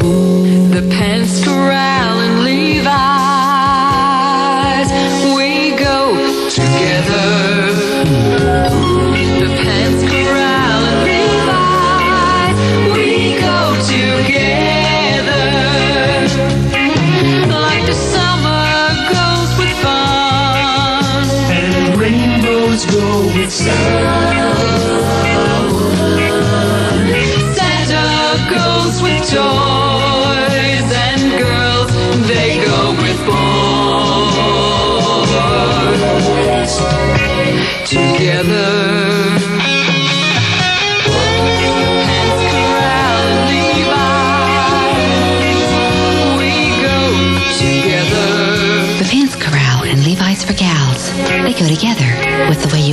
The Pence Corral and Levi's, we go together. The Pence Corral and Levi's, we go together. Like the summer goes with fun, and rainbows go with sun. Santa goes with toys, and girls, they go with boys. Together. Pence Corral and Levi's, we go together. The Pants Corral and Levi's for gals. They go together with the way